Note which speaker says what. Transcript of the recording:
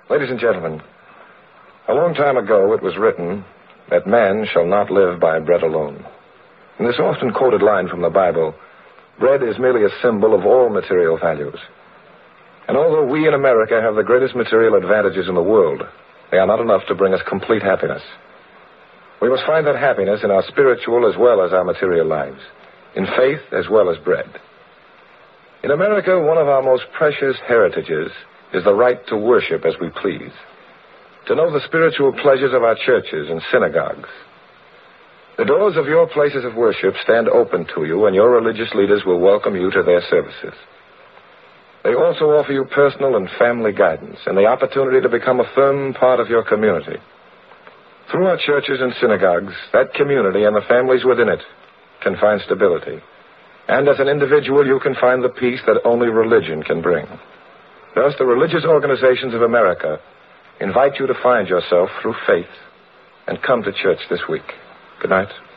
Speaker 1: Ladies and gentlemen, a long time ago it was written that man shall not live by bread alone. In this often quoted line from the Bible, bread is merely a symbol of all material values. And although we in America have the greatest material advantages in the world, they are not enough to bring us complete happiness. We must find that happiness in our spiritual as well as our material lives, in faith as well as bread. In America, one of our most precious heritages is the right to worship as we please, to know the spiritual pleasures of our churches and synagogues. The doors of your places of worship stand open to you, and your religious leaders will welcome you to their services. They also offer you personal and family guidance and the opportunity to become a firm part of your community. Through our churches and synagogues, that community and the families within it can find stability. And as an individual, you can find the peace that only religion can bring. Thus, the religious organizations of America invite you to find yourself through faith and come to church this week. Good night.